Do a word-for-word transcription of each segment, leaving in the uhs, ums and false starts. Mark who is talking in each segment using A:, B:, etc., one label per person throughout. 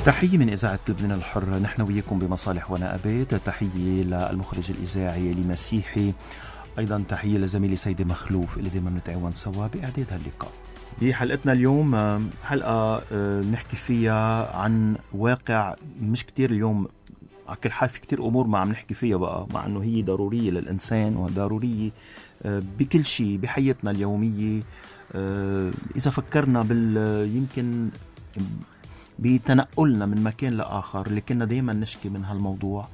A: تحية من إذاعة لبنان الحر، نحن وياكم بمصالح ونقابات. تحية للمخرج الإذاعي إلي مسيحي، أيضا تحية لزميلي سيدي مخلوف اللي دايما نتعاون سوا بإعداد هاللقاء. بحلقتنا اليوم حلقة نحكي فيها عن واقع مش كتير اليوم، على كل حال في كتير أمور ما عم نحكي فيها بقى، مع أنه هي ضرورية للإنسان وضرورية بكل شيء بحياتنا اليومية. إذا فكرنا بال يمكن بتنقلنا من مكان لآخر اللي كنا دايما نشكي من هالموضوع،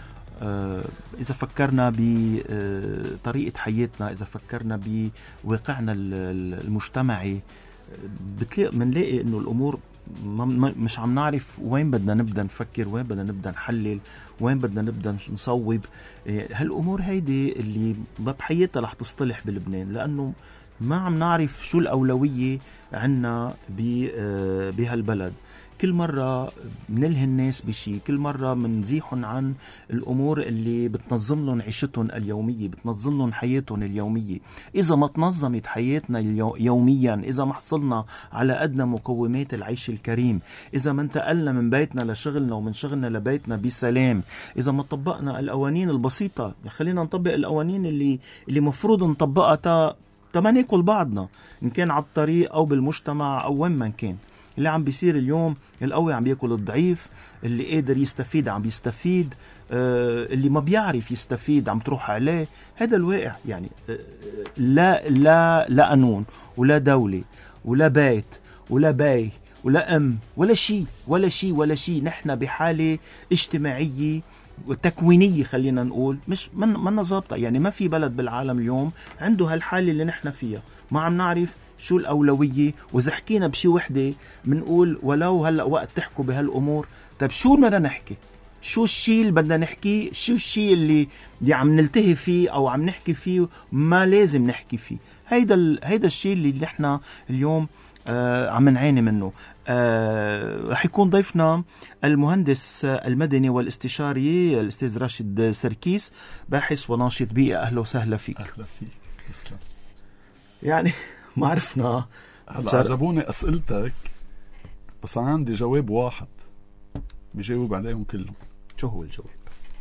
A: إذا فكرنا بطريقة حياتنا، إذا فكرنا بواقعنا المجتمعي، بتلاقي منلاقي إنه الأمور مش عم نعرف وين بدنا نبدأ نفكر، وين بدنا نبدأ نحلل، وين بدنا نبدأ نصوب. هالأمور هيدي اللي بحياتها رح تصطلح بلبنان، لأنه ما عم نعرف شو الأولوية عنا بهالبلد. كل مرة منلهي الناس بشي، كل مرة منزيحن عن الأمور اللي بتنظم لهم عيشتهم اليومية، بتنظم لهم حياتهم اليومية. إذا ما تنظمت حياتنا يوميا، إذا ما حصلنا على أدنى مقومات العيش الكريم، إذا ما انتقلنا من بيتنا لشغلنا ومن شغلنا لبيتنا بسلام، إذا ما طبقنا القوانين البسيطة، خلينا نطبق القوانين اللي اللي مفروض نطبقها تا تما ناكل بعضنا، إن كان على الطريق أو بالمجتمع أو وين ما كان. اللي عم بيصير اليوم، القوي عم بياكل الضعيف، اللي قادر يستفيد عم بيستفيد، آه اللي ما بيعرف يستفيد عم تروح عليه. هذا الواقع يعني. آه لا لا لا قانون ولا دولة ولا بيت ولا باي ولا أم ولا شيء ولا شيء ولا شيء. نحن بحالة اجتماعية وتكوينية، خلينا نقول مش من من ظابطة. يعني ما في بلد بالعالم اليوم عنده هالحالة اللي نحن فيها. ما عم نعرف شو الأولوية، وإذا حكينا بشي وحدة منقول ولو هلأ وقت تحكوا بهالأمور. طب شو بدنا نحكي؟ شو الشيء اللي بدنا نحكي؟ شو الشيء اللي, اللي عم نلتهي فيه أو عم نحكي فيه ما لازم نحكي فيه؟ هيدا ال... هيدا الشيء اللي نحن اليوم آه عم نعاني منه. آه رح يكون ضيفنا المهندس المدني والاستشاري الأستاذ راشد سركيس، باحث وناشط بيئة. أهلا وسهلا فيك.
B: أهلا فيك. تسلم.
A: يعني ما عرفنا.
B: هلا عجبوني أسئلتك، بس أنا عندي جواب واحد بيجاوب عليهم كلهم.
A: شو هو الجواب؟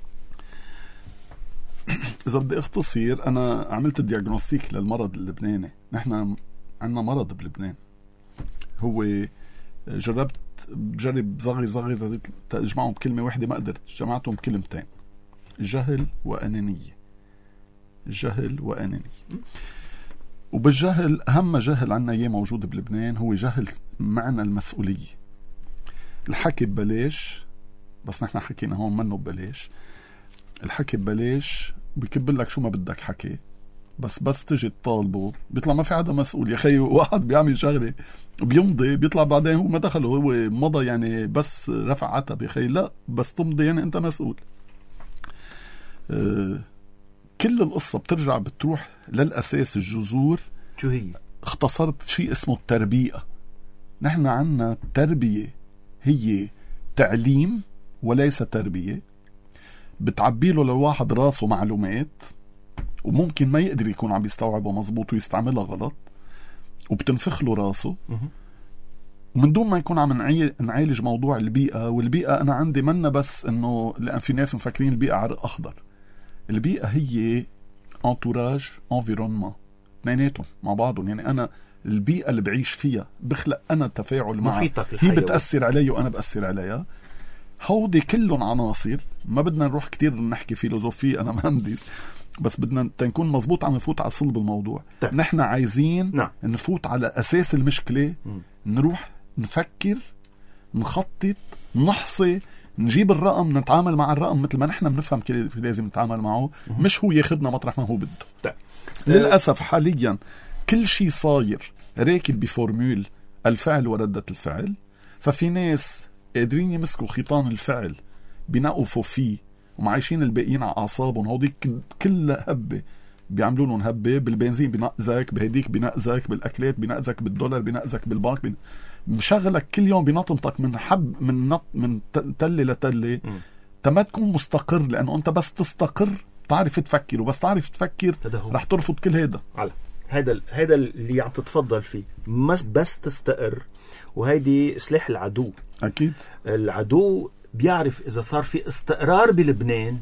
B: إذا بدي أختصر، أنا عملت الدياغنوستيك للمرض اللبناني. نحن عندنا مرض بلبنان، هو جربت بجرب صغير صغير تجمعهم بكلمة واحدة، ما قدرت، جمعتهم بكلمتين: جهل وأنانية. جهل وأنانية. وبالجهل، أهم جهل عنا إياه موجود بلبنان هو جهل معنى المسؤولية. الحكي ببلاش، بس نحن حكينا هون منه ببلاش. الحكي ببلاش بيكب لك شو ما بدك حكي، بس بس تجي تطالبه بيطلع ما في حدا مسؤول. يا خي، واحد بيعمل شغله بيمضي، بيطلع بعدين هو ما دخله، هو مضى يعني بس رفع عتب. يا خي لا، بس تمضي يعني انت مسؤول. أه كل القصة بترجع بتروح للأساس، الجذور.
A: شو هي؟
B: اختصرت شيء اسمه التربية. نحن عنا التربية هي تعليم وليس تربية. بتعبيله للواحد راسه معلومات وممكن ما يقدر يكون عم يستوعبها مزبوط ويستعملها غلط، وبتنفخ له راسه ومن دون ما يكون عم نعالج موضوع البيئة. والبيئة أنا عندي منا بس إنه، لأن في ناس مفكرين البيئة عرق أخضر. البيئة هي انتوراج، انفيرونمون، اثنيناتهم مع بعضهم. يعني أنا البيئة اللي بعيش فيها بخلق أنا تفاعل معها، هي بتأثر علي وأنا بأثر عليها. هودي كلهم عناصر. ما بدنا نروح كتير نحكي فيلوزوفي، أنا مهندس، بس بدنا تنكون مزبوط عم نفوت على صلب الموضوع. طيب. نحن عايزين نعم. نفوت على أساس المشكلة. م. نروح نفكر، نخطط، نحصي، نجيب الرقم، نتعامل مع الرقم مثل ما نحن بنفهم كيف لازم نتعامل معه، م. مش هو ياخدنا مطرح ما هو بده. طيب. للأسف حاليا كل شيء صاير راكب بفورمول الفعل وردة الفعل. ففي ناس قادرين يمسكوا خيطان الفعل بينقفوا فيه ومعايشين الباقيين على أعصابهم. هودي كل هبة بيعملوا لهم هبة. بالبنزين بنقزك، بهديك بنقزك، بالأكلات بنقزك، بالدولار بنقزك، بالبنك بن... مشغلك كل يوم بنطمتك من حب من نط من تلة لتلة تما تكون مستقر. لأنه أنت بس تستقر تعرف تفكر، وبس تعرف تفكر رح ترفض كل هذا.
A: على هذا هذا اللي عم تتفضل فيه بس تستقر، وهيدي سلاح العدو.
B: أكيد
A: العدو بيعرف إذا صار في استقرار بلبنان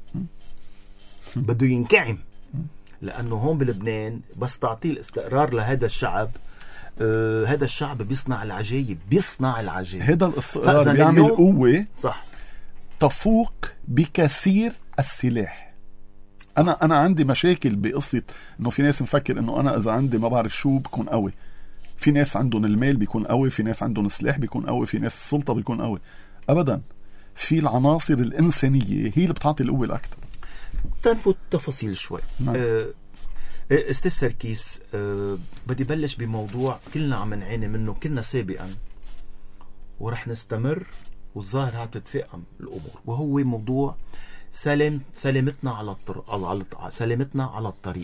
A: بده ينكعم، لأنه هون بلبنان بس تعطيه الاستقرار لهذا الشعب، آه هذا الشعب بيصنع العجائب، بيصنع العجائب.
B: هذا الاستقرار بيعمل قوة
A: صح
B: تفوق بكثير السلاح. أنا أنا عندي مشاكل بقصة إنه في ناس مفكر إنه أنا إذا عندي ما بعرف شو بكون قوي. في ناس عندهم المال بيكون قوي، في ناس عندهم السلاح بيكون قوي، في ناس السلطة بيكون قوي. أبدا، في العناصر الإنسانية هي اللي بتعطي القوة الأكثر.
A: تنفوت تفاصيل شوي.
B: نعم.
A: أه استاذ سركيس، أه بدي بلش بموضوع كلنا عم نعاني منه كلنا سابقا ورح نستمر، والظاهر عم تتفاقم الأمور، وهو موضوع سلام سلامتنا على الطريق على سلامتنا على الطريق.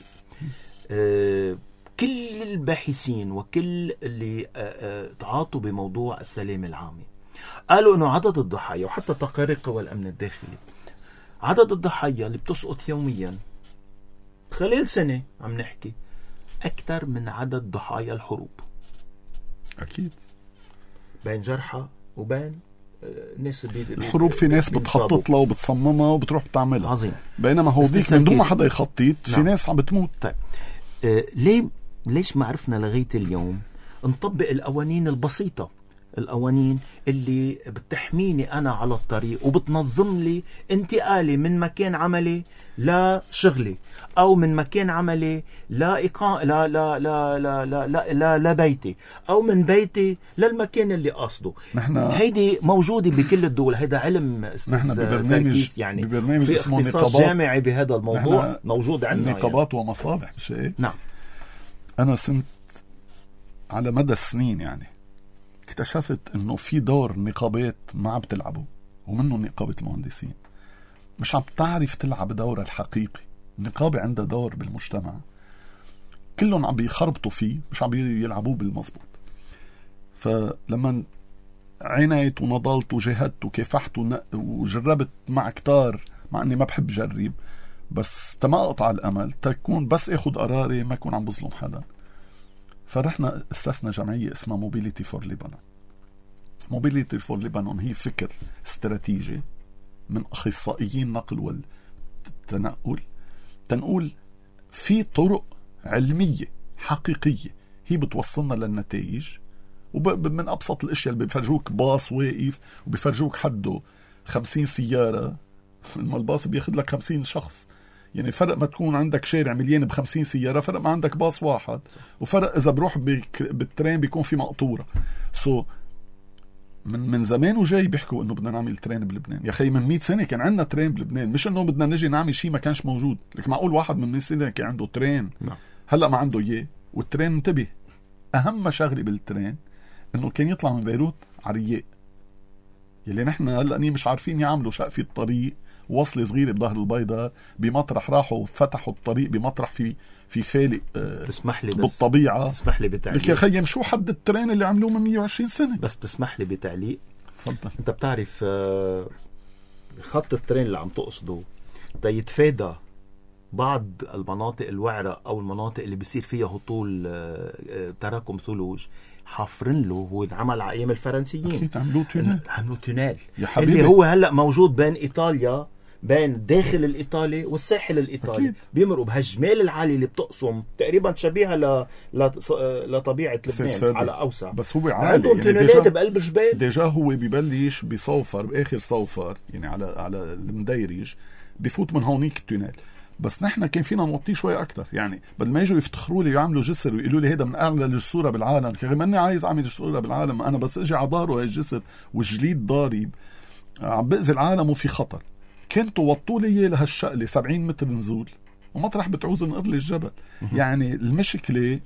A: أه كل الباحثين وكل اللي أه تعاطوا بموضوع السلام العامة قالوا انه عدد الضحايا، وحتى تقارير قوى الامن الداخلي، عدد الضحايا اللي بتسقط يوميا خلال سنة عم نحكي أكثر من عدد ضحايا الحروب.
B: أكيد،
A: بين جرحى وبين ناس
B: الحروب في ناس بتخطط لها وبتصممها وبتروح بتعملها.
A: عظيم.
B: بينما هو ديك من دون ما حدا يخطط. نعم. في ناس عم بتموت.
A: طيب آه ليه ليش ما عرفنا لغاية اليوم نطبق القوانين البسيطة، القوانين اللي بتحميني أنا على الطريق وبتنظم لي انتقالي من مكان عملي لشغلي، أو من مكان عملي لإقامة لا لا لا لا لا لا لا لا بيتي، أو من بيتي للمكان اللي قصده. هيدي موجودة بكل الدول. هيدا علم
B: نحن ببرنامج
A: يعني
B: ببرنامج
A: في
B: اسمه
A: اختصاص
B: نقابات
A: جامعي بهذا الموضوع موجود عندنا.
B: نقابات يعني. ومصالح مش هيك؟
A: نعم.
B: أنا سنت على مدى السنين يعني اكتشفت انه في دور نقابات ما عم بتلعبه، ومنه نقابة المهندسين مش عم تعرف تلعب دورها الحقيقي. النقابة عندها دور بالمجتمع كلهم عم بيخربطوا فيه، مش عم يلعبوه بالمضبوط. فلما عينيت ونضلت وجهدت وكافحت وجربت مع كتار، مع اني ما بحب جرب، بس تما اقطع الامل تكون بس اخد قراري ما اكون عم بظلم حدا، فرحنا اسسنا جمعية اسمها موبيليتي فور ليبانون. موبيليتي فور ليبانون هي فكر استراتيجي من أخصائيين نقل والتنقل، تنقول في طرق علمية حقيقية هي بتوصلنا للنتائج، ومن أبسط الأشياء اللي بيفرجوك باص واقف وبيفرجوك حده خمسين سيارة، الباص بياخد لك خمسين شخص. يعني فرق ما تكون عندك شارع مليان بخمسين سيارة، فرق ما عندك باص واحد، وفرق إذا بروح بالترين بيكون في مقطورة. سو so, من من زمان وجاي بيحكوا إنه بدنا نعمل ترين بلبنان. يا خي من مئة سنة كان عندنا ترين بلبنان، مش إنه بدنا نجي نعمل شيء ما كانش موجود. لك معقول واحد من مئة سنة كان عنده ترين
A: نعم.
B: هلأ ما عنده إياه. والترين انتبه، أهم شغلة بالترين إنه كان يطلع من بيروت عرياء، يلي نحن هلأ مش عارفين يعملوا شقفة الطريق، وصلة صغيرة بظهر البيضاء بمطرح راحوا فتحوا الطريق بمطرح في في فالق آه
A: تسمح لي
B: بالطبيعة.
A: تسمح لي بتعليق.
B: يا خيم شو حد الترين اللي عملوه من مئة وعشرين سنة؟
A: بس تسمح لي بتعليق.
B: تفضل.
A: انت بتعرف آه خط الترين اللي عم تقصده تيتفادى بعض المناطق الوعرة او المناطق اللي بيصير فيها هطول آه تراكم ثلوج، حافرين له. هو اتعمل على ايام الفرنسيين.
B: اكيد عملوه تونال.
A: عملوه تونال
B: اللي
A: اللي هو هلا موجود بين ايطاليا، بين داخل الإيطالي والساحل الإيطالي. أكيد. بيمرقوا بهالجمال العالي اللي بتقسم تقريبا شبيهة ل... ل... لطبيعة لبنان على أوسع.
B: بس هو عالي
A: عندهم
B: يعني
A: تونيلات بقلب الجبال.
B: ديجا هو ببلش بصوفر بآخر صوفر يعني على على المديرج بفوت من هونيك التونيل. بس نحن كان فينا نوطيه شوي أكتر، يعني بدل ما يجوا يفتخروا لي ويعملوا جسر ويقولوا لي هذا من أعلى الجسورة بالعالم، كمان أني عايز أعمل جسورة بالعالم، أنا بس أجي عضاره هاي الجسر والجليد ضارب عم بأذي العالم وفي خطر. كنتوا وطوا لي لهالشقلة سبعين متر نزول ومطرح بتعوز نقر لي الجبل. يعني المشكلة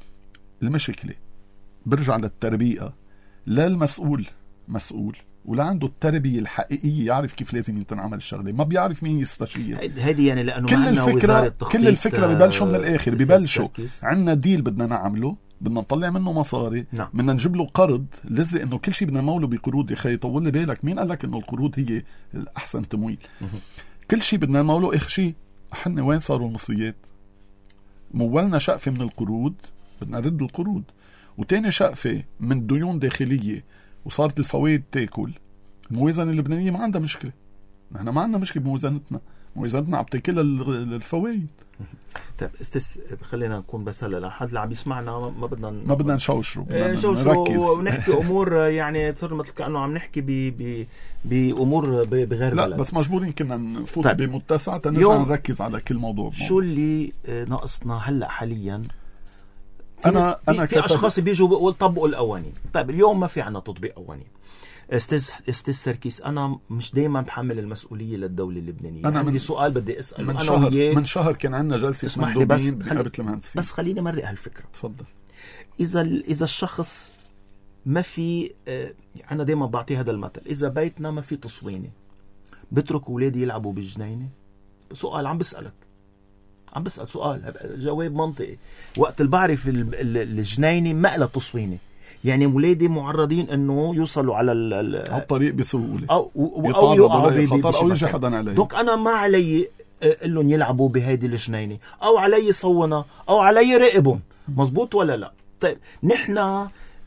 B: المشكلة برجع للتربية، لا المسؤول مسؤول ولا عنده التربية الحقيقية يعرف كيف لازم تنعمل الشغلة، ما بيعرف مين يستشير.
A: هذه يعني لأنه
B: كل الفكرة كل الفكرة ببلشوا من الآخر، ببلشوا عنا ديل بدنا نعمله، بدنا نطلع منه مصاري،
A: نعم.
B: بدنا نجيب له قرض، لزق انه كل شيء بدنا نموله بقروض. يا خي طول لي بالك، مين قال لك انه القروض هي الاحسن تمويل؟ كل شيء بدنا نموله. اخر شيء حنا وين صاروا المصريات؟ مولنا شقفة من القروض بدنا نرد القروض، وتاني شقفة من ديون داخلية وصارت الفوائد تاكل. الموازنة اللبنانية ما عندها مشكلة، نحن ما عندنا مشكلة بموازنتنا، موازنتنا عم تاكل الفوائد.
A: طيب استس خلينا نكون بس هلا لحد اللي عم يسمعنا ما بدنا
B: ما بدنا نشوشروا، بدنا
A: نشوشروا
B: نركز
A: ونحكي امور يعني تصير مثل كانه عم نحكي ب ب بامور بغير
B: لا
A: بلد.
B: بس مجبورين كنا نفوت
A: طيب.
B: بمتسع تنرجع نركز على كل موضوع بموضوع.
A: شو اللي ناقصنا هلا حاليا؟
B: انا انا
A: في اشخاص بيجوا بيقول طبقوا القوانين. طيب اليوم ما في عنا تطبيق قوانين. استاذ استاذ سركيس، انا مش دائما بحمل المسؤوليه للدوله اللبنانيه.
B: انا
A: عندي
B: من
A: سؤال بدي اساله
B: من
A: انا
B: شهر
A: وياك.
B: من شهر كان عندنا جلسه مندوبين بنقابه المهندسين.
A: بس خليني مرق هالفكره.
B: تفضل.
A: اذا اذا الشخص ما في اه انا دائما بعطي هذا المثل، اذا بيتنا ما في تصوينه بترك اولادي يلعبوا بالجنينه؟ سؤال عم بسالك، عم بسال سؤال، جواب منطقي. وقت اللي بعرف الجنينه ما لها تصوينه، يعني ولادي معرضين انه يوصلوا على
B: على الطريق بسهوله
A: او او يقعوا
B: خطر او يجي حدا عليه.
A: دونك انا ما علي اقول لهم يلعبوا بهيدي الجنينه، او علي صونا، او علي راقبهم. مزبوط ولا لا؟ طيب نحن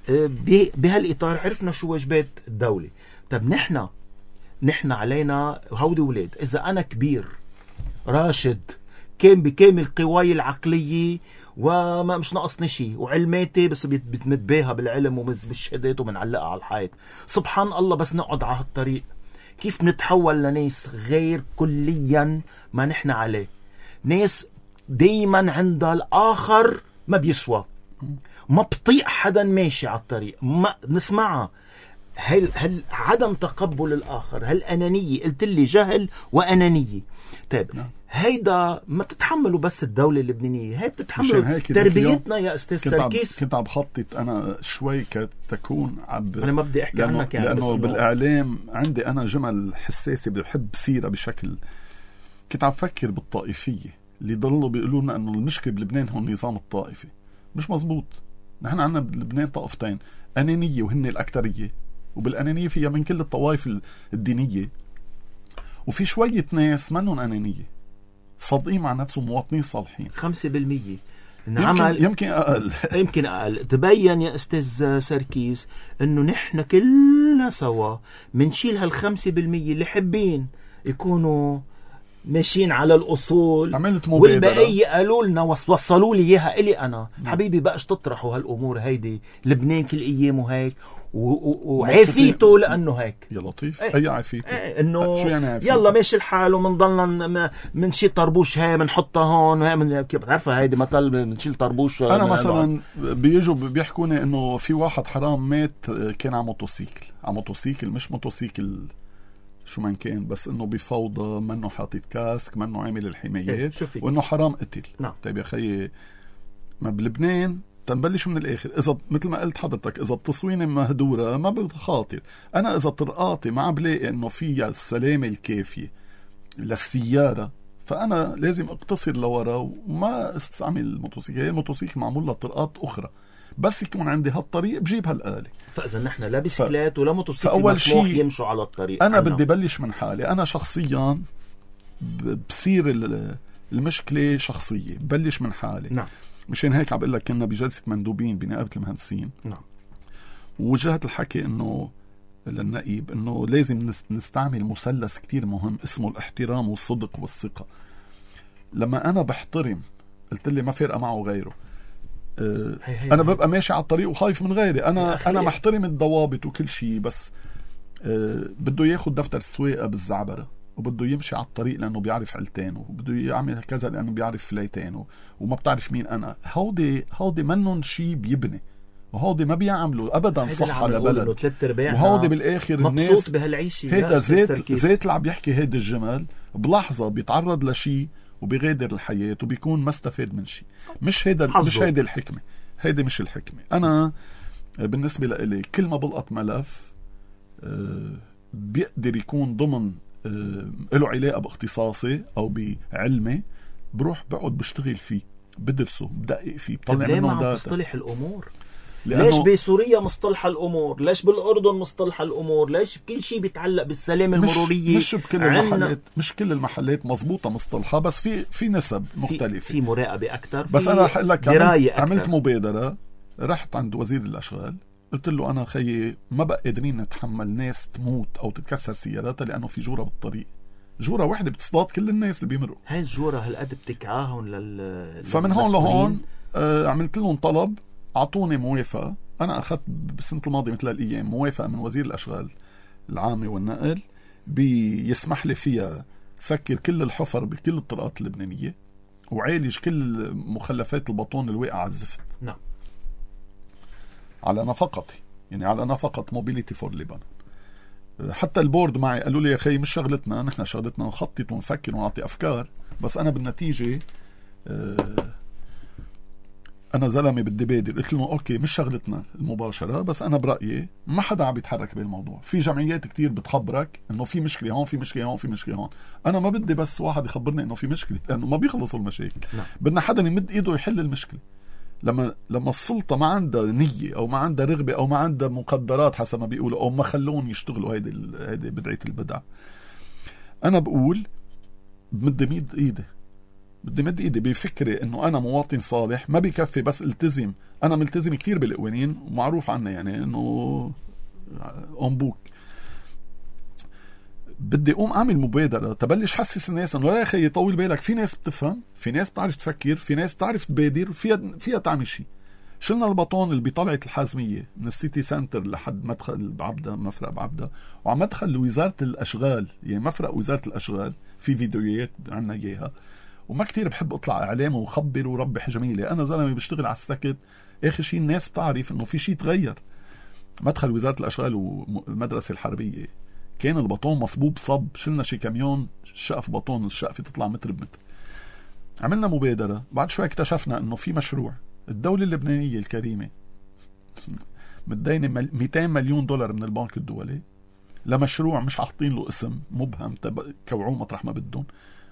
A: بهالاطار عرفنا شو واجبات الدوله. طيب نحن نحن علينا هودي ولاد، اذا انا كبير راشد كان بكامل قواي العقلية وما مش ناقصني شيء وعلماتي بس بتنتباهى بالعلم وبالشهادات وبنعلقها على الحيط، سبحان الله بس نقعد على هالطريق كيف نتحول لناس غير كليا ما نحن عليه؟ ناس دايما عندها الآخر ما بيسوى، ما بطيق حدا ماشي على الطريق، ما نسمعها. هل هل عدم تقبل الآخر، هل أنانية، قلت لي جهل وأنانية. طيب هيدا ما بتتحملوا بس الدولة اللبنانية، هي بتتحملوا تربيتنا يا أستاذ سركيس.
B: كنت عم بخطط أنا شوي كتكون عب
A: أنا ما بدي أحكي
B: لأنه
A: عنك يعني،
B: لأنه بالإعلام عندي أنا جمل حساسة بحب سيرة بشكل. كنت عم فكر بالطائفية اللي ضلوا بيقولوا لنا أنه المشكلة بلبنان هو النظام الطائفي. مش مزبوط. نحن عندنا بلبنان طائفتين، أنانية وهن الأكترية، وبالأنانية فيها من كل الطوائف الدينية، وفي شوية ناس منهم أنانية صادقين مع نفسهم، مواطنين صالحين.
A: خمسة بالمية
B: يمكن, يمكن أقل
A: يمكن أقل. تبين يا أستاذ سركيس أنه نحن كلنا سوا منشيل هالخمسة بالمية اللي حبين يكونوا ماشيين على الأصول، والبقية قالوا لنا وصلوا لي إياها إلي أنا. م. حبيبي بقاش تطرحوا هالأمور هيدي، لبنان كل أيامه هيك وعافيته لأنه هيك.
B: يا لطيف ايه. أي عافيته
A: ايه. إنه
B: شو يعني عافيته؟
A: يلا ماشي الحال ومنضلنا من شي طربوش هاي منحطها هون وهي من كيف بتعرفها هيدي مثل منشيل طربوش.
B: أنا مثلا بيجوا بيحكوني إنه في واحد حرام مات كان على موتوسيكل، على موتوسيكل مش موتوسيكل شو من كان، بس انه بفوضى، منه حاطط كاسك، منه عامل الحمايات، وانه حرام قتل.
A: نعم.
B: طيب يا خيي، ما بلبنان تنبلش من الاخر. اذا مثل ما قلت حضرتك، اذا التصوينه مهدوره ما بخاطر انا، اذا طرقاتي ما عم بلاقي انه فيها السلامه الكافيه للسياره، فانا لازم اقتصر لورا وما استعمل الموتوسيكل. الموتوسيكل معمول لطرقات اخرى، بس يكون عندي هالطريق بجيب هالآلة.
A: فإذا نحن لا بسكلات ولا موتوسيكل
B: مسموح
A: شي يمشوا على الطريق.
B: أنا عنا. بدي بلش من حالي أنا شخصيا، بصير المشكلة شخصية، بلش من حالي.
A: نعم.
B: مشان هيك عم بقول لك كنا بجلسة مندوبين بنقابة المهندسين.
A: نعم.
B: ووجهت الحكي إنه للنقيب إنه لازم نستعمل مثلث كتير مهم اسمه الاحترام والصدق والثقة. لما أنا بحترم، قلت لي ما فرق معه غيره، أه هي هي انا هي. ببقى ماشي على الطريق وخايف من غيري. انا انا محترم الضوابط وكل شيء، بس أه بده ياخد دفتر السواقه بالزعبره، وبده يمشي على الطريق لانه بيعرف علتانه، وبده يعمل كذا لانه بيعرف فليتانه، وما بتعرف مين انا. هودي هودي منن شيء بيبني، وهودي ما بيعملوا ابدا صح على بلد. وهودي بالاخر الناس
A: بهالعيشه.
B: هيدا زيت زيت اللي عم يحكي هيدا الجمل بلحظه بيتعرض لشيء وبيغادر الحياة وبيكون ما استفاد من شيء. مش هيدا مش هيدا الحكمة، هيدا مش الحكمة. أنا بالنسبة لإلي كل ما بلقط ملف بيقدر يكون ضمن له علاقة باختصاصي أو بعلمي، بروح بقعد بشتغل فيه، بدرسه، بدقق فيه، بطلع منه داتا.
A: تصطلح الأمور ليش بسوريا مصطلح الأمور؟ ليش بالأردن مصطلح الأمور؟ ليش كل شيء بيتعلق بالسلامة المرورية؟
B: مش, مش بكل المحلات مش كل المحلات مزبوطة مصطلحها، بس في في نسب مختلفة،
A: في, في مراقبة أكتر،
B: بس أنا رح أقول لك
A: عملت,
B: عملت مبادرة، رحت عند وزير الأشغال قلت له أنا خيي ما بقى قادرين نتحمل ناس تموت أو تتكسر سياراتها لأنه في جورة بالطريق، جورة واحدة بتصطاد كل الناس اللي بيمروا.
A: هاي الجورة هالقد بتكعاهم لل
B: فمن هون لهون آه عملت لهم طلب، أعطوني موافقة. أنا أخذت بسنة الماضية مثل الأيام موافقة من وزير الأشغال العامة والنقل بيسمح لي فيها سكر كل الحفر بكل الطرقات اللبنانية وعالج كل مخلفات البطون الواقعة على الزفت.
A: نعم.
B: على نفقتي، يعني على نفقة موبيليتي فور ليبان. حتى البورد معي قالوا لي يا أخي مش شغلتنا، نحن شغلتنا نخطط ونفكر ونعطي أفكار، بس أنا بالنتيجة آه أنا زلمة بدي بادر. قلت لهم أوكي مش شغلتنا المباشرة، بس أنا برأيي ما حدا عم بيتحرك بالموضوع. في جمعيات كتير بتخبرك إنه في مشكلة هون، في مشكلة هون، في مشكلة هون. أنا ما بدي بس واحد يخبرني إنه في مشكلة، لأنه ما بيخلصوا المشاكل.
A: نعم.
B: بدنا حدا يمد إيده يحل المشكلة. لما لما السلطة ما عندها نية أو ما عندها رغبة أو ما عندها مقدرات حسب ما بيقولوا، أو ما خلون يشتغلوا هيدي هيدي بدعة البدع، أنا بقول بدي مد إيدي بدي مد ايدي بفكرة انه انا مواطن صالح. ما بيكفي بس التزم، انا ملتزم كتير بالقوانين ومعروف عني يعني انه اون بوك. بدي اقوم اعمل مبادرة تبلش حسس الناس انه لا يا اخي طول بالك، في ناس بتفهم، في ناس بتعرف تفكر، في ناس بتعرف تبادر، فيها فيها تعمل شيء. شلنا البطون اللي بطلعة الحازمية من السيتي سنتر لحد مدخل بعبدة، مفرق بعبدة، وعم مدخل وزارة الاشغال، يعني مفرق وزارة الاشغال، في فيديوهات عنا اياها. وما كتير بحب اطلع اعلام وخبر وربح جميله، انا زلمه بشتغل على السكت. اخر شيء الناس بتعرف انه في شيء تغير. مدخل وزاره الاشغال والمدرسه الحربيه كان البطون مصبوب صب، شلنا شي كاميون شقف بطون، الشقفه تطلع متر بمتر. عملنا مبادره، بعد شوي اكتشفنا انه في مشروع الدوله اللبنانيه الكريمه مدينه مئتين مليون دولار من البنك الدولي لمشروع مش حاطين له اسم، مبهم، كوعوه مطرح ما بدهم.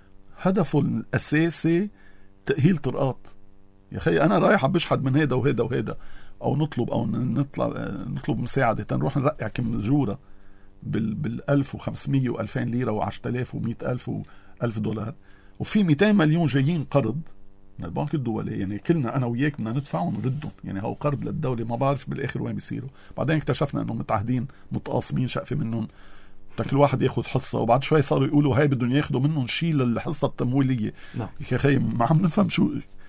B: هدفه الأساسي تأهيل طرقات. يا أخي أنا رايح بشحد من هيدا وهيدا وهيدا، أو نطلب أو نطلع نطلب مساعدة تنروح نرقع كم جورة بال بالألف وخمسمية وألفين ليرة وعشرة آلاف ومئة ألف وألف دولار، وفي مئتين مليون جايين قرض من البنك الدولي. يعني كلنا أنا وياك بدنا ندفعهم ونردهم، يعني هو قرض للدولة ما بعرف بالآخر وين بيصيروا. بعدين اكتشفنا إنه متعهدين متقاسمين شقفة منهم، كل واحد ياخذ حصة، وبعد شوي صاروا يقولوا هاي بدهم ياخذوا منهم شيء للحصة التمويلية.
A: نعم.
B: يا أخي ما عم نفهم شو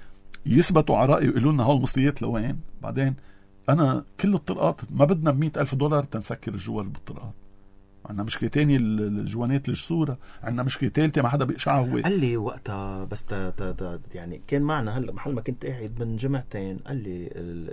B: يثبتوا على رأي ويقولوا لنا هول المصريات لوين. بعدين أنا كل الطرقات ما بدنا بمئة ألف دولار تنسكر الجوال بالطرقات. عندنا مشكلة تانية الجوانات الجسورة، عندنا مشكلة ثالثة ما حدا بيقشعها. هو
A: قال لي وقتها بس تا تا تا يعني كان معنا هلا محل ما كنت قاعد من جمعتين، قال لي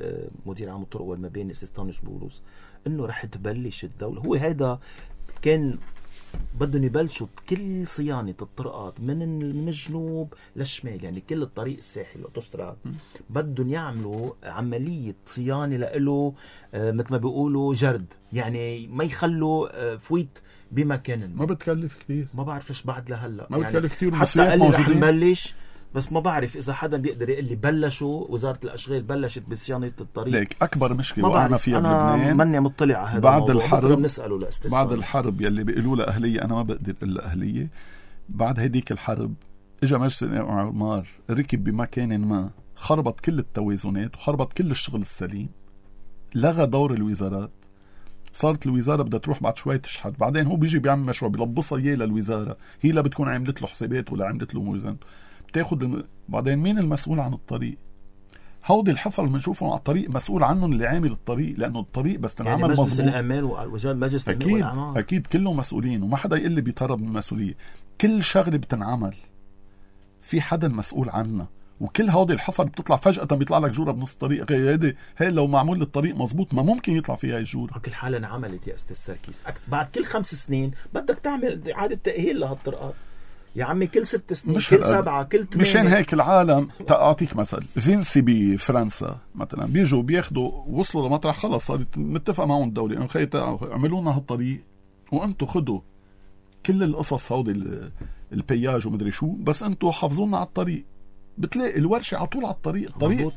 A: مدير عام الطرق والمباني سيستانوس بولوس انه رح تبلش الدولة، هو هيدا كان بدهم يبلشوا كل صيانة الطرقات من من الجنوب للشمال، يعني كل الطريق الساحلي الاوتوستراد بدهم يعملوا عملية صيانة لإله آه مثل ما بيقولوا جرد، يعني ما يخلوا آه فويت بمكان.
B: ما بتكلف كتير،
A: ما بعرف ليش بعد لهلا
B: ما
A: يعني
B: بتكلف كتير.
A: حتى قال لي رح نبلش، بس ما بعرف إذا حدا بيقدر يقول لي بلشوا وزارة الأشغال بلشت بصيانة الطريق.
B: ليك أكبر مشكلة وقعنا فيها
A: بلبنان، ماني مطلع على هذا
B: بعد الحرب.
A: نسأله لاستسلام.
B: بعد الحرب يلي بيقولوا لها أهلية، أنا ما بقدر إلا أهلية. بعد هديك الحرب إجا مجلس الإعمار ركب بمكان ما، خربط كل التوازنات وخربط كل الشغل السليم، لغى دور الوزارات. صارت الوزارة بدها تروح بعد شوي تشحد، بعدين هو بيجي بيعمل مشروع بيلبصها إياه للوزارة، هي لا بتكون عملت له حسابات ولا عملت له موازنة، بتاخد الم... بعدين مين المسؤول عن الطريق؟ هودي الحفر اللي بنشوفهم على الطريق مسؤول عنهم اللي عامل الطريق، لأنه الطريق بس تنعمل
A: يعني
B: مظبوط.
A: مجلس الأعمال ووزارة مجلس
B: أكيد والأعمال. أكيد كلهم مسؤولين، وما حدا يقول لي بيتهرب من المسؤولية. كل شغلة بتنعمل في حدا مسؤول عنها، وكل هودي الحفر بتطلع فجأة بيطلع لك جورة بنص الطريق. هيدي هي لو معمول للطريق مظبوط ما ممكن يطلع فيها الجورة.
A: كل حالة انعملت يا أستاذ سركيس، بعد كل خمس سنين بدك تعمل إعادة تأهيل لهالطرقات يا عمي، كل ست سنين، كل سبعة، كل ثمانية.
B: مشان هيك العالم تعطيك مثل فينسي بفرنسا مثلا، بيجوا بياخدوا وصلوا لمطرح خلص صارت متفق معهم الدولة انه خي عملوا لنا هالطريق وانتم خدوا كل القصص هودي البياج ومدري شو، بس انتم حافظونا على الطريق. بتلاقي الورشة على طول على الطريق. الطريق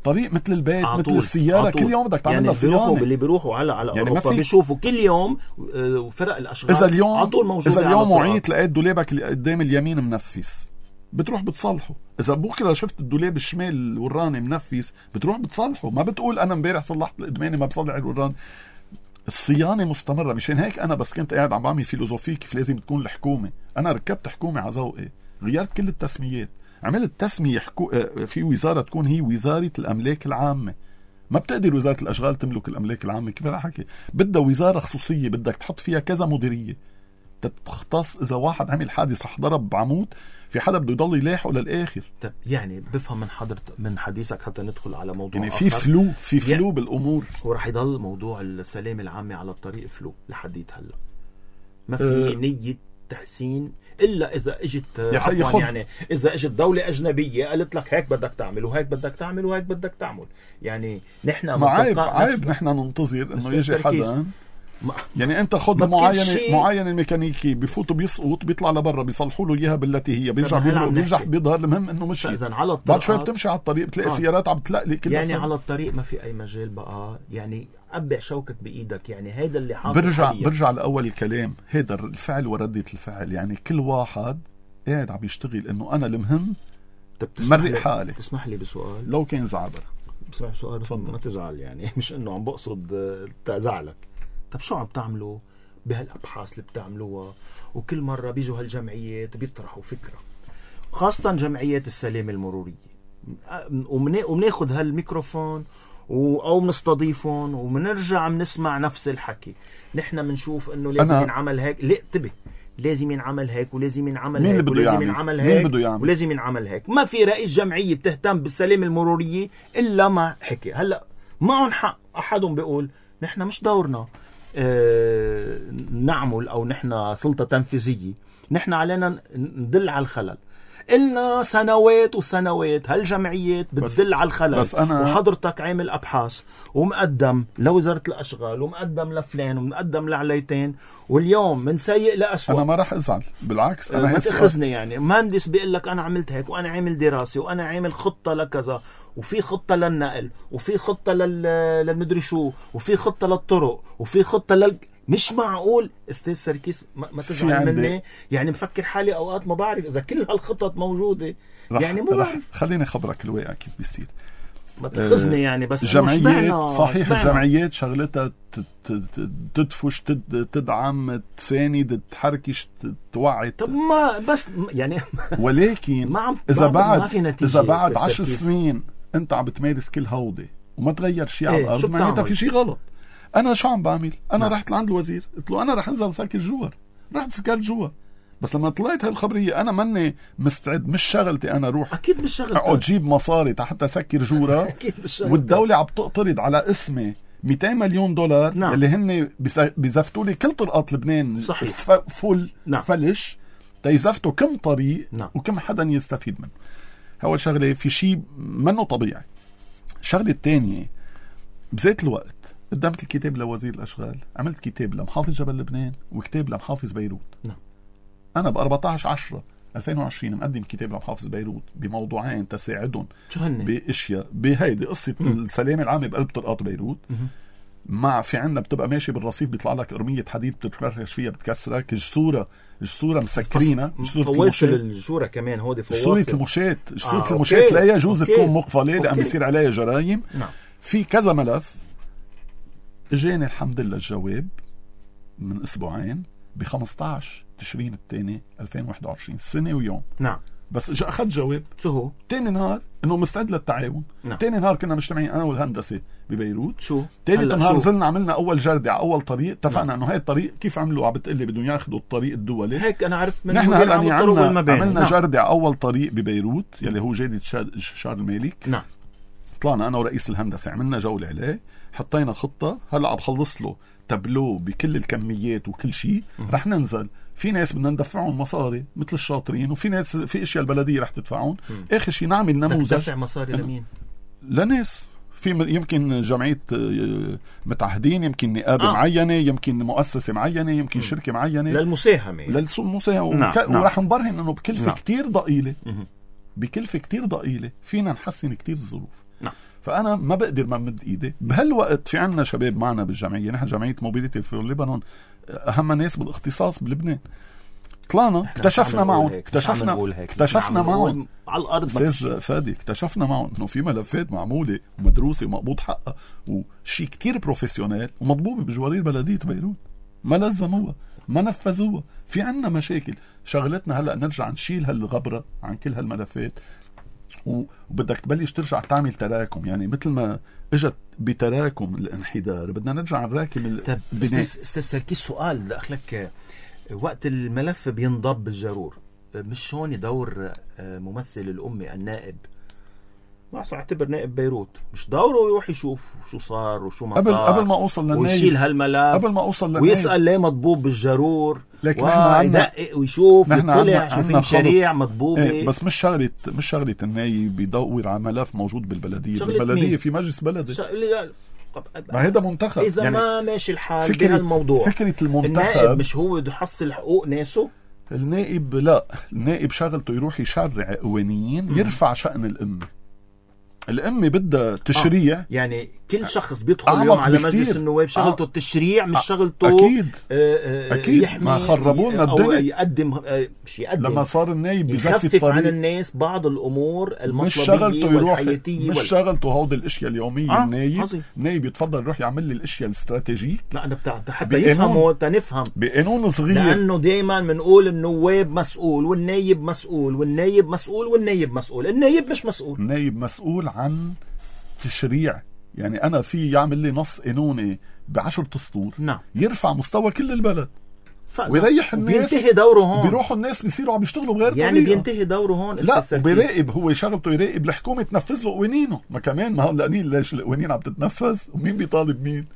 B: طريق مثل البيت
A: عطول.
B: مثل السياره
A: عطول.
B: كل يوم بدك تعمل
A: يعني
B: لها صيانه.
A: اللي بيروحوا على على
B: يعني
A: اوروبا بيشوفوا كل يوم فرق الاشغال.
B: اذا اليوم
A: عطول موجود.
B: اذا اليوم وعيت لقيت دولابك اللي قدام اليمين منفس بتروح بتصلحه. اذا بكره شفت الدولاب الشمال الوراني منفس بتروح بتصلحه. ما بتقول انا امبارح صلحت القدماني ما بصلح الوراني. الصيانه مستمره. مشان هيك انا بس كنت قاعد عم بعمل فيلوزوفيه كيف لازم تكون الحكومه. انا ركبت حكومه على ذوقي، غيرت كل التسميات، عملت تسميه حكو... في وزاره تكون هي وزاره الاملاك العامه. ما بتقدر وزاره الاشغال تملك الاملاك العامه. كيف رح احكي؟ بدها وزاره خصوصيه بدك تحط فيها كذا مديريه تختص. اذا واحد عمل حادث رح ضرب بعمود في حدا بده يضل يلاحقه للاخر.
A: طب يعني بفهم من حضرتك من حديثك حتى ندخل على موضوع
B: يعني في فلو في فلو
A: يعني
B: بالامور.
A: ورح يضل موضوع السلامه العامه على الطريق فلو لحديت هلا. ما في أه نيه تحسين الا اذا اجت عفوا يعني اذا اجت دوله اجنبيه قالت لك هيك بدك تعمل وهيك بدك تعمل وهيك بدك تعمل. يعني نحن
B: ما عيب عيب نحن ننتظر انه يجي حدا. ما يعني انت خذ معاينه معاينه الميكانيكي بفوتوا بيسقط بيطلع لبرا بيصلحوا له اياها بالتي هي بيرجع بيرجع بيظهر. المهم انه مشي.
A: اذا على الطريق
B: بعد شوي بتمشي على الطريق بتلاقي آه. سيارات عم بتلقلي كل
A: يعني على الطريق ما في اي مجال بقى. يعني قبع شوكك بايدك. يعني هذا اللي حاصل.
B: برجع حاليا. برجع لاول الكلام. هذا الفعل وردة الفعل. يعني كل واحد قاعد عم يشتغل انه انا المهم مرق حالي.
A: تسمح لي بسؤال
B: لو كان زعبر؟
A: بسمح بسؤال ما تزعل. يعني مش انه عم بقصد تزعلك. طب شو عم تعملوا بهالابحاث اللي بتعملوها؟ وكل مره بيجوا هالجمعيات بيطرحوا فكره، خاصه جمعيات السلامه المروريه، وبناخذ هالميكروفون او بنستضيفهم وبنرجع بنسمع نفس الحكي. نحن بنشوف انه لازم ينعمل هيك. لا انتبه، لازم ينعمل هيك ولازم ينعمل هيك ولازم ينعمل هيك ولازم ينعمل هيك. ما في رئيس جمعيه بتهتم بالسلامه المروريه الا ما حكي. هلا معهم حق. احدهم بيقول نحن مش دورنا اه نعمل او نحن سلطه تنفيذيه، نحن علينا ندل على الخلل. إلنا سنوات وسنوات هالجمعيات بتدل على الخلل.
B: بس أنا
A: وحضرتك عامل أبحاث ومقدم لوزارة الأشغال ومقدم لفلان ومقدم لعليتين، واليوم من سيء لأسوأ.
B: أنا ما راح أزعل بالعكس. أنا
A: ما تأخذني. يعني مهندس بيقول لك أنا عملت هيك وأنا عامل دراسة وأنا عامل خطة لكذا وفي خطة للنقل وفي خطة لل للمدري شو وفي خطة للطرق وفي خطة لل مش معقول استاذ سركيس ما, ما تزعل مني. يعني مفكر حالي اوقات ما بعرف اذا كل هالخطط موجوده. يعني ما بعرف.
B: خليني خبرك الواقع كيف بيصير.
A: ما تخزني. يعني بس
B: جمعيات صحيح شبعنا. الجمعيات شغلتها تدفش تدعم تساند تحركش توعي.
A: طب ما بس يعني
B: ولكن
A: ما
B: اذا بعد اذا بعد عشر سنين انت عم بتمارس كل هودي وما تغير شيء على الارض معناتها في شيء غلط. انا شو عم بعمل؟ انا نعم. رحت لعند الوزير قلت له انا رح انزل سكر جوا. رحت سكرت جوا. بس لما طلعت هالخبريه انا ماني مستعد. مش شغلتي انا روح
A: اكيد مش شغلتي
B: اقعد جيب مصاري حتى سكر جورا.
A: اكيد مش شغلتي.
B: والدوله عم تقترض على اسمي مئتين مليون دولار. نعم. اللي هن بيزفتوا لي كل طرقات لبنان
A: صحيح.
B: فل
A: نعم.
B: فلش تيزفتوا كم طريق.
A: نعم.
B: وكم حدا يستفيد منه. هو شغله في شيء منه طبيعي. الشغله الثانيه بذات الوقت قدمت الكتاب لوزير الأشغال، عملت كتاب لمحافظ جبل لبنان وكتاب لمحافظ بيروت.
A: نعم.
B: أنا ب أربعة عشر عشرة ألفين وعشرين مقدم كتاب لمحافظ بيروت بموضوعين تساعدهم بأشياء بهيدي قصة م. السلامة العامة بقلب طرقات بيروت. م. مع في عنا بتبقى ماشي بالرصيف بيطلع لك قرمية حديد بتتفرش فيها بتكسرك. جسورة جسورة مسكرينة.
A: فواصل الجسورة كمان هودي فواصل.
B: جسورة المشاة جسورة آه. المشاة لا يجوز تكون مقفلة لأن بيصير عليها جرايم.
A: نعم.
B: في كذا ملف. اجاني الحمد لله الجواب من اسبوعين ب خمسة عشر تشرين الثاني ألفين وواحد وعشرين سنه ويوم.
A: نعم.
B: بس اجى اخذ جواب.
A: شو هو؟
B: ثاني نهار انه مستعد للتعاون.
A: نعم.
B: ثاني نهار كنا مجتمعين انا والهندسه ببيروت.
A: شو؟
B: ثالث نهار نزلنا عملنا اول جردة على اول طريق. اتفقنا نعم. انه هاي الطريق كيف عملوا؟ عم بتقلي بدهم ياخذوا الطريق الدولي.
A: هيك انا عرفت من
B: نحن هلا عملنا عملنا
A: نعم.
B: جردة على اول طريق ببيروت يلي هو جادة شارل المالك.
A: نعم.
B: طلعنا انا ورئيس الهندسه عملنا جوله عليه، حطينا خطه. هلا عم بخلص له تابلو بكل الكميات وكل شيء. رح ننزل في ناس بدنا ندفعهم مصاري مثل الشاطرين وفي ناس في اشياء البلديه رح تدفعون. اخر شيء نعمل نموذج.
A: تدفع مصاري لمين؟
B: لناس في يمكن جمعيه متعهدين، يمكن نقابه آه. معينه، يمكن مؤسسه معينه، يمكن م. شركه معينه
A: للمساهمه
B: للمساهمه.
A: نعم.
B: وك... نعم. ورح نبرهن انه بكلفه
A: نعم.
B: كتير ضئيله
A: م.
B: بكلفه كتير ضئيله فينا نحسن كتير الظروف.
A: نعم.
B: فانا ما بقدر ما مد ايدي. بهالوقت في عنا شباب معنا بالجمعيه، نحن جمعيه موبيليتي في لبنان اهم ناس بالاختصاص بلبنان، طلعنا اكتشفنا معهم اكتشفنا اكتشفنا معهم
A: على الارض
B: استاذ فادي اكتشفنا معهم انه في ملفات معموله ومدروسه ومقبوض حقها وشيء كتير بروفيسيونيل ومضبوبه بجوارير بلديه بيروت، ما لزموها ما نفذوها. في عنا مشاكل. شغلتنا هلا نرجع نشيل هالغبره عن كل هالملفات، وبدك تبلش ترجع تعمل تراكم. يعني مثل ما اجت بتراكم الانحدار بدنا نرجع نراكم البناء.
A: استاذ سلكي سؤال بدي اخلك، وقت الملف بينضب بالجرور مش هون دور ممثل الأمة النائب؟ ما اعتبر نائب بيروت مش دوره يروح يشوف شو صار وشو ما صار
B: قبل قبل ما اوصل للنائب،
A: ويشيل هالملف
B: قبل ما اوصل للنائب
A: ويسأل ليه مضبوب بالجرور،
B: لكن
A: ويدقق ويشوف ويطلع شو في مشاريع مضبوبة.
B: ايه بس مش شغلة مش شغلة النائب بيدور على ملف موجود بالبلدية. بالبلدية مين؟ في مجلس بلدي
A: شغل...
B: ما هيدا منتخب.
A: إذا يعني ما ماشي الحال بهالموضوع
B: فكرة المنتخب
A: النائب مش هو بده يحصل حقوق ناسه؟
B: النائب لا، النائب شغلته يروح يشرع قوانين يرفع شأن الأمة. الأمة بدها تشريع.
A: آه. يعني كل شخص بيدخل اليوم على بكتير. مجلس النواب شغلته آه. التشريع مش شغلته
B: أكيد
A: آه
B: أكيد
A: يحمي
B: ما خربوا لنا الدنيا.
A: يقدم آه مش يقدم
B: لما صار النائب
A: يخفف عن الناس بعض الأمور المطلبية والحياتية
B: مش
A: وال...
B: شغلته هودي الاشياء اليومية.
A: آه.
B: النائب النائب يتفضل يروح يعمل لي الاشياء الاستراتيجية.
A: لا أنا بتاع حتى يفهموا تنفهم
B: بقانون صغير،
A: لأنه دايما بنقول النواب مسؤول والنائب مسؤول والنائب مسؤول والنائب مسؤول. النائب مش مسؤول.
B: النائب مسؤول عن تشريع. يعني أنا في يعمل لي نص قانوني بعشر أسطور
A: نعم.
B: يرفع مستوى كل البلد ويريح الناس.
A: بينتهي دوره هون.
B: بيروحوا الناس بيصيروا عم يشتغلوا بغير
A: يعني
B: طريقة.
A: بينتهي دوره هون.
B: لا وبيراقب، هو شغلته يراقب الحكومة تنفذ له قوانينه. ما كمان ما هلقانين ليش القوانين عم تتنفذ ومين بيطالب مين.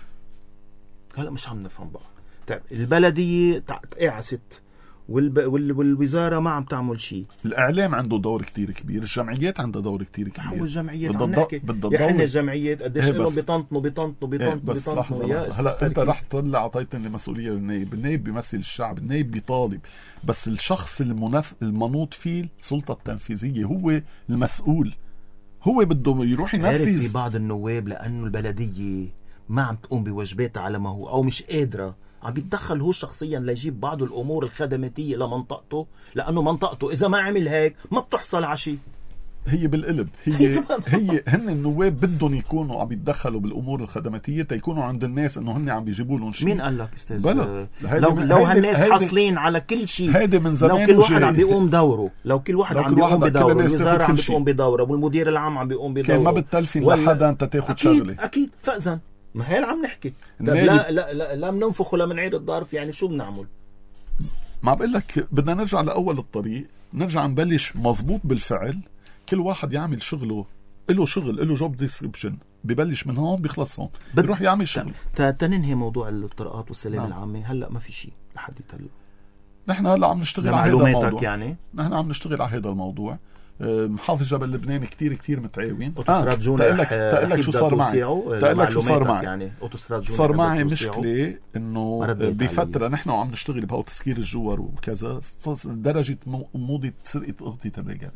A: هلا مش عم نفهم بقى. طيب البلدية قاعست والب... وال... والوزارة ما عم تعمل شيء.
B: الإعلام عنده دور كتير كبير، الجمعيات عندها دور كتير كبير.
A: والجمعيات عم نحكي احنا الجمعيات قديش لهم بيطنطنوا بيطنطوا بيطنطوا بيطنطوا.
B: هلا انت رح تطلع اعطيتني مسؤولية للنائب. النائب بيمثل الشعب، النائب بيطالب، بس الشخص المنف... المنوط فيه السلطة التنفيذية هو المسؤول، هو بده يروح ينفذ.
A: في بعض النواب لأنه البلدية ما عم تقوم بواجباتها على ما هو أو مش قادرة عم بيتدخل هو شخصيا ليجيب بعض الأمور الخدماتية لمنطقته، لأنه منطقته إذا ما عمل هيك ما بتحصل عشي.
B: هي بالقلب هي هي هن النواب بدهم يكونوا عم يتدخلوا بالامور الخدماتيه تيكونوا عند الناس انه هن عم بيجيبوا لهم شيء.
A: مين قال لك استاذ؟
B: بلا.
A: لو لو هالناس حاصلين على كل شيء،
B: هيدي من زمان.
A: لو كل واحد عم بيقوم دوره، لو كل واحد عم بيقوم بدوره، الوزاره عم بتقوم بدوره، والمدير العام عم بيقوم بدوره،
B: كان ما بتلفين لحدا انت تاخذ شغله.
A: اكيد فاذا ما هي عم نحكي. لا لا لا لا بننفخ ولا بنعيد الظرف، يعني شو بنعمل؟
B: ما بقول لك بدنا نرجع لاول الطريق، نرجع نبلش مزبوط بالفعل. كل واحد يعمل شغله، له شغل له جوب ديسكريبشن، ببلش من هون بيخلص هون، بيروح يعمل شغل.
A: تننهي موضوع الطرقات والسلام نعم. العامة هلا ما في شيء لحد هلا.
B: نحن هلا عم نشتغل على هذا الموضوع.
A: يعني
B: نحن عم نشتغل على هذا الموضوع. محافظ جبل لبنان كتير كتير متعاون.
A: اوتوستراد جون
B: تقول لك شو صار معي تقول لك شو صار معي
A: يعني
B: صار معي مشكله انه بفتره نحن عم نشتغل بهو تسكير الجوار وكذا، درجه موضه سرقه اغطيه الرجالات.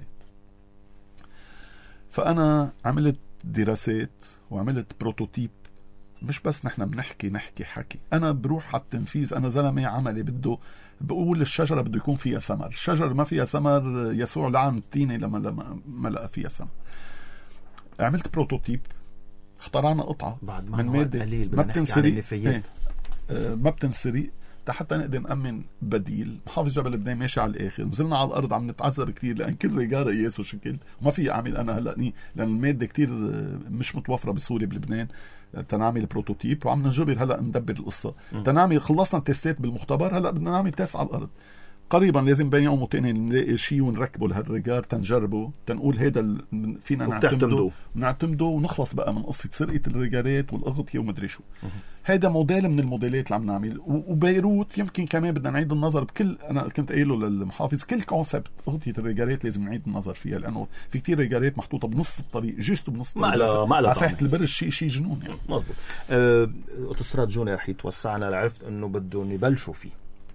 B: فانا عملت دراسات وعملت بروتوتيب. مش بس نحن بنحكي نحكي حكي، انا بروح على التنفيذ. انا زلمه عملي بده بقول الشجره بده يكون فيها ثمر. الشجر ما فيها ثمر، يسوع لعن التينه لما لما ما لقى فيها ثمر. عملت بروتوتيب، اخترعنا قطعه من ماده ما بتنسرق ايه. آه ما بتنسرق حتى نقدر نأمن بديل. محافظ جبل لبنان ماشي على الآخر. نزلنا على الأرض عم نتعذب كتير لأن كل رجال قياسه شكل وما في أعمل أنا هلأ لأن المادة كتير مش متوفرة بسوريا بلبنان تنعمل بروتوتيب، وعم نجبر هلأ ندبر القصة. تنعمل خلصنا التستات بالمختبر، هلأ بدنا نعمل تست على الأرض. قريبا لازم بين يوم وتاني نلاقي شيء ونركبه لهالرجال تنجربه تنقول هذا فينا نعتمده نعتمده ونخلص بقى من قصة سرقة الرجالات والأغطية ومدري شو. هذا موديل من الموديلات اللي عم نعمل. وبيروت يمكن كمان بدنا نعيد النظر بكل، أنا كنت قايله للمحافظ كل كونسبت أغطية الرجالات لازم نعيد النظر فيها، لأنه في كتير رجالات محطوطة بنص الطريق، جيستو بنص الطريق على ساحة البر. شيء شيء جنون يعني.
A: مظبوط. أه... أوتوستراد جوني رح يتوسعنا، عرفت إنه بدهم يبلشوا فيه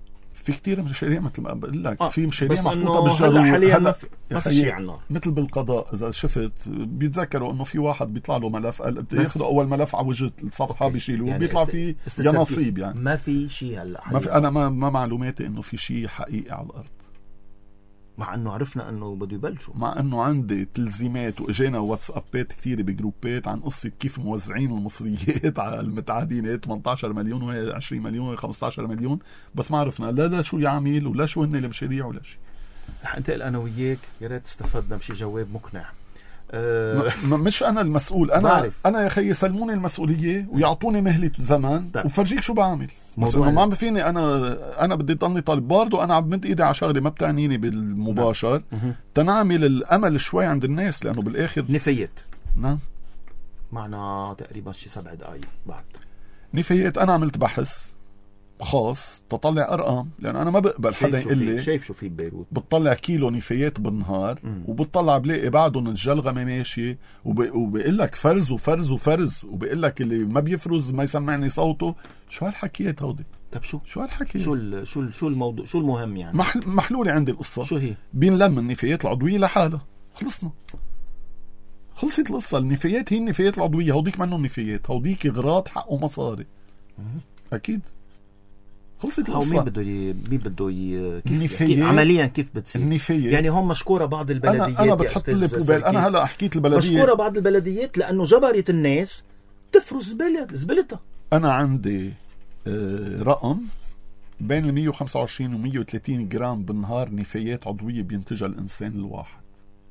B: في كتير مشاريع مثل ما بقول لك
A: آه.
B: في مشاريع
A: هلا
B: محطوطه بالجرور
A: حاليا
B: هلا
A: ما في شيء على النار.
B: مثل بالقضاء اذا شفت بيتذكروا انه في واحد بيطلع له ملف بده ياخذ اول ملف على وجه الصفحه بيشيلوه يعني بيطلع فيه يا نصيب يعني
A: ما في شيء هلا
B: ما في. انا ما ما معلوماتي انه في شيء حقيقي على الارض،
A: مع انه عرفنا انه بده يبلشوا،
B: مع انه عندي تلزيمات واجينا واتسابات كثيره بجروبات عن قصه كيف موزعين المصريات على المتعادين ثمانية عشر مليون وهي عشرين مليون وهي خمسة عشر مليون، بس ما عرفنا لا لا شو يعمل ولا شو هن المشاريع ولا شيء.
A: رح انتقل انا وياك، يا ريت استفدنا بشي جواب مقنع. أه
B: مش انا المسؤول، انا
A: بعرف.
B: انا يا اخي يسلموني المسؤوليه ويعطوني مهله زمان
A: طيب.
B: وفرجيك شو بعمل، بس انه ما فيني انا انا بدي ضلني طالب برضه، انا عم بمد ايدي على شغله ما بتعنيني بالمباشر تنعمل الامل شوي عند الناس، لانه بالاخر
A: نفيت.
B: نعم
A: معنا تقريبا شي سبع دقائق بعد
B: نفيت. انا عملت بحث خاص تطلع ارقام، لان انا ما بقبل حدا يقول لي
A: شايف شو في ببيروت
B: بتطلع كيلو نفايات بالنهار
A: مم.
B: وبتطلع بلاقي بعدهم الجلغمه ماشيه وب... وبقول لك فرز وفرز وفرز وبقول لك اللي ما بيفرز ما يسمعني صوته. شو هالحكيات هودي؟
A: طب شو
B: شو هالحكي؟
A: شو ال... شو ال... شو الموضوع، شو المهم يعني؟
B: مح... محلوله عندي القصه.
A: شو هي؟
B: بينلم النفايات العضويه لحالها، خلصنا خلصت القصه. النفايات هي النفايات العضويه، هوديك منهم نفايات، هوديك اغراض حقه مصاري. مم. اكيد خلصت القصه.
A: مين بده ي... مين بده ي... كيف...
B: كيف
A: عمليا كيف بتصير
B: النفايات؟
A: يعني هم مشكوره بعض البلديات.
B: انا, أنا بتحط لي بوبال. انا هلا حكيت البلديه
A: مشكوره بعض البلديات لانه جبرت الناس تفرز زباله زبلتها.
B: انا عندي آه رقم بين ال مية وخمسة وعشرين و مية وثلاثين جرام بالنهار نفايات عضويه بينتجها الانسان الواحد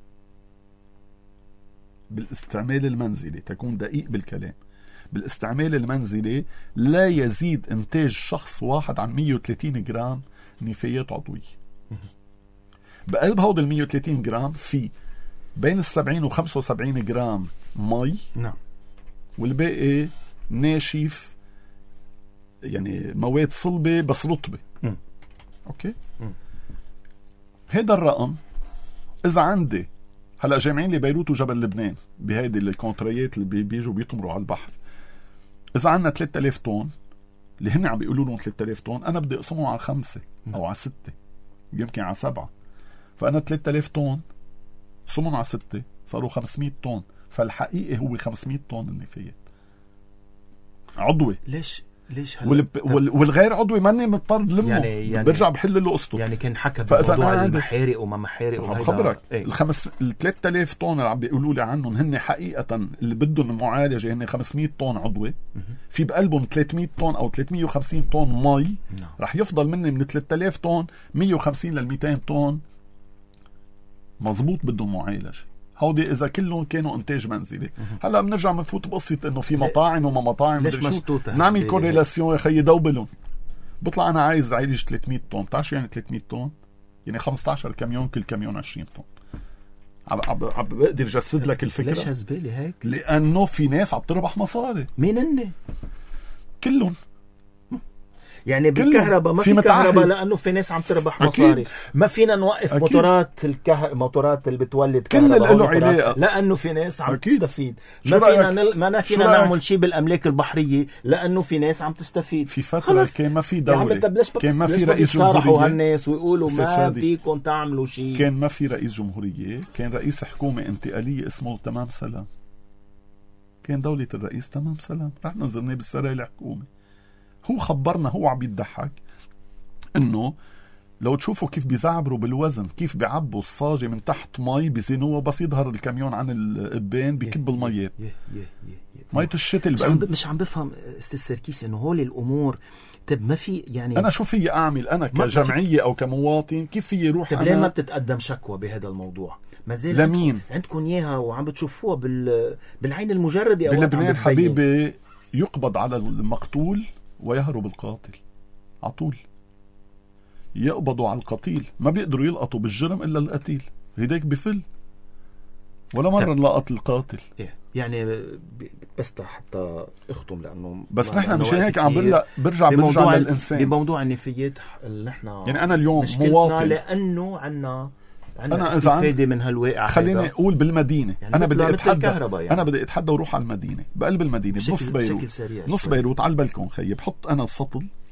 B: بالاستعمال المنزلي. تكون دقيق بالكلام، بالاستعمال المنزلي لا يزيد انتاج شخص واحد عن مية وثلاثين جرام نفايات عضويه. بقلب هود ال مية وثلاثين جرام في بين السبعين و خمسة وسبعين جرام مي.
A: نعم.
B: والباقي ناشف، يعني مواد صلبه بس رطبه. م. اوكي. م. هذا الرقم اذا عندي هلا جامعين لي بيروت وجبل لبنان بهيدي الكونتريات اللي بيجوا بيطمروا على البحر، اذا عندنا ثلاثة آلاف طن اللي هن عم بيقولوا لهم ثلاثة آلاف طن، انا بدي اقسمهم على خمسة او على ستة، يمكن على سبعة. فانا ثلاثة آلاف طن قسمهم على ستة صاروا خمسمية طن. فالحقيقي هو خمسمية طن النفايات عضوي.
A: ليش ليش هلا
B: والب... وال... والغير عضوي ماني مضطر لمه، يعني يعني برجع بحل له قصته.
A: يعني كان حكى بموضوع المحارق وما محارق وهيدا
B: خبرك. ايه؟ الخمس ال ثلاثة آلاف طن اللي عم بيقولوا لي عنهم هن حقيقه اللي بدهم معالجه هن خمسمية طن عضوي. في بقلبهم ثلاثمية طن او ثلاثمية وخمسين طن مي. رح يفضل مني من ثلاثة آلاف طن مية وخمسين لل مئتين طن مزبوط بدهم معالجه. هودي اذا كلهم كانوا انتاج منزلي. هلا بنرجع بنفوت بقصه انه في مطاعم وما مطاعم،
A: ليش مشطوطه؟
B: نعمل كوريلاسيون يا خيي دوبلهم. بطلع انا عايز اعالج ثلاثمية طن. بتعرف يعني ثلاثمية طن؟ يعني خمسة عشر كاميون، كل كاميون عشرين طن. عم عم بقدر جسد لك الفكره.
A: ليش هزبالي هيك؟
B: لانه في ناس عم تربح مصاري.
A: مين هن؟
B: كلهم.
A: يعني بالكهرباء ما في, في كهرباء لانه في ناس عم تربح مصاري. ما فينا نوقف أكيد. موتورات الكه... موتورات اللي بتولد كهرباء لانه في ناس عم أكيد. تستفيد. ما فينا نل... ما فينا نعمل شيء بالاملاك البحريه لانه في ناس عم تستفيد.
B: في فتره كان ما في دوله،
A: يعني كان ما في رئيس جمهوريه هالناس ويقولوا ما فيكم تعملوا شيء.
B: كان ما في رئيس جمهوريه، كان رئيس حكومه انتقاليه اسمه تمام سلام. كان دوله الرئيس تمام سلام. رح نزلنا بالسرايا الحكومه. هو خبرنا، هو عم يضحك انه لو تشوفوا كيف بيزعبروا بالوزن، كيف بيعبوا الصاجه من تحت مي بزينوها، بس يظهر الكاميون عن القبان بكب الميات. مية الشتاء
A: مش, عم مش عم بفهم استاذ سركيس انه هول الامور. طب ما في يعني
B: انا شو في اعمل انا كجمعيه او كمواطن؟ كيف في روح؟
A: طب ليه ما بتتقدم شكوى بهذا الموضوع؟ ما زال
B: لمين
A: عندكم اياها وعم بتشوفوها بال... بالعين المجرده؟
B: بلبنان حبيبي يقبض على المقتول ويهرب القاتل على طول. يقبضوا على القتيل، ما بيقدروا يلقطوا بالجرم الا القتيل. هيداك بفل ولا مره لقط القاتل.
A: يعني بس حتى اختم لانه
B: بس نحن مشان هيك عم برجع برجع برجع للانسان
A: بموضوع النفايات اللي نحن
B: يعني انا اليوم مواطن
A: لانه عنا
B: أنا
A: استفادة من هالواقع.
B: خليني أقول بالمدينة يعني أنا بدي أتحدى
A: يعني.
B: أنا بدي أتحدى وروح على المدينة، بقلب المدينة بنص بيروت، نص بيروت على البلكون خيي، بحط أنا سطل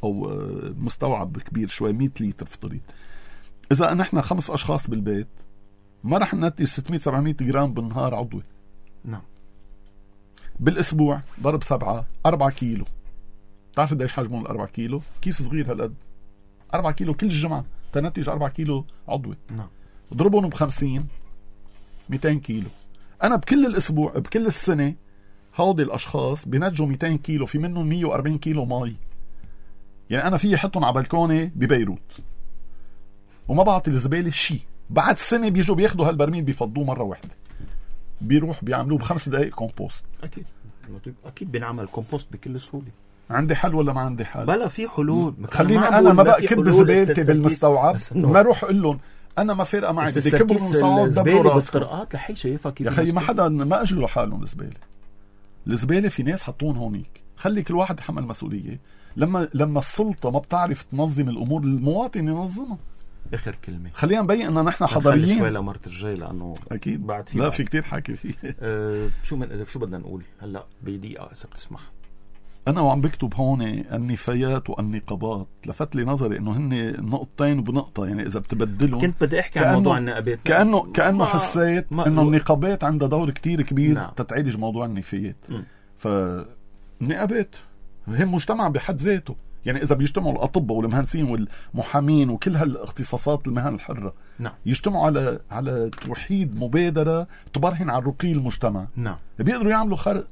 B: أو مستوعب كبير شوي مية لتر افترض. إذا نحن خمس أشخاص بالبيت ما رح ننتج ستمية سبعمية جرام بالنهار عضوي.
A: نعم.
B: بالأسبوع ضرب سبعة أربعة كيلو. تعرف قديش حجمه الأربعة كيلو؟ كيس صغير هالقد. أربعة كيلو كل الجمعة تنتج أربعة كيلو عضوي.
A: نعم.
B: ضربهم بخمسين ميتين كيلو. أنا بكل الأسبوع بكل السنة هودي الأشخاص بينتجوا ميتين كيلو، في منهم مية وأربعين كيلو مي. يعني أنا فيي حطهم على بلكوني ببيروت وما بعطي الزبالة شيء. بعد سنة بيجوا بياخدوا هالبرميل بيفضوه مرة واحدة، بيروح بيعملوه بخمس دقائق كومبوست.
A: أكيد أكيد بنعمل كومبوست بكل سهولة.
B: عندي حل ولا ما عندي حل؟
A: بلا في حلول.
B: خليني أنا ما بكب زبالتي بالمستوعب، ما روح أقول لهم أنا ما فارقة معي بدي كبوا بالمستوعب دبروا راسكم.
A: بالطرقات لحي شايفها كيف
B: يا خي ما حدا ما أجلوا حالهم الزبالة. الزبالة في ناس حطون هونيك، خلي كل واحد يحمل مسؤولية. لما لما السلطة ما بتعرف تنظم الأمور المواطن ينظمها.
A: آخر كلمة
B: خلينا نبين إن نحن حضريين
A: شوي لمرت الجاي لأنه
B: أكيد
A: بعد في
B: لا
A: بعد.
B: في كتير حكي فيه.
A: أه شو من شو بدنا نقول هلا بدقيقة إذا بتسمح.
B: أنا وعم بكتب هون النفايات والنقابات لفت لي نظري إنه هن نقطتين بنقطة، يعني إذا بتبدلهم.
A: كنت بدي أحكي عن موضوع النقابات
B: كأنه كأنه حسيت إنه النقابات عندها دور كتير كبير
A: نعم.
B: تتعالج موضوع النفايات. فالنقابات هم مجتمع بحد ذاته، يعني إذا بيجتمعوا الأطباء والمهندسين والمحامين وكل هالاختصاصات المهن الحرة
A: نعم.
B: يجتمعوا على على توحيد مبادرة تبرهن على رقي المجتمع،
A: نعم.
B: بيقدروا يعملوا خرق.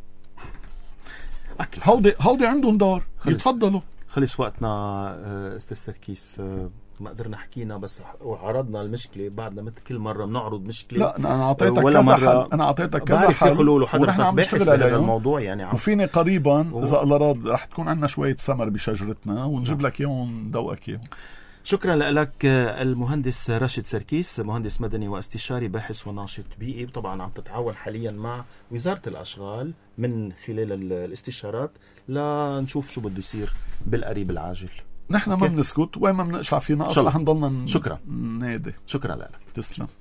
B: هودي هودي عندهم دور، يتفضلوا.
A: خلص وقتنا استاذ سركيس، ما قدرنا حكينا بس وعرضنا المشكله. بعدنا مثل كل مره بنعرض مشكله.
B: لا انا اعطيتك كذا حل، انا اعطيتك كذا حل
A: حلول
B: ونحن عم نشتغل على
A: الموضوع يعني عم.
B: وفيني قريبا و... اذا الله راد رح تكون عندنا شويه ثمر بشجرتنا ونجيب لك اياهم ندوقك اياهم.
A: شكرا لك المهندس راشد سركيس، مهندس مدني واستشاري باحث وناشط بيئي. طبعا عم تتعاون حاليا مع وزارة الأشغال من خلال الاستشارات لنشوف شو بده يصير بالقريب العاجل.
B: نحن ما بنسكت وين ما بنقشع في نقص رح نضلنا
A: شكرا
B: نادي.
A: شكرا لك.
B: تسلم.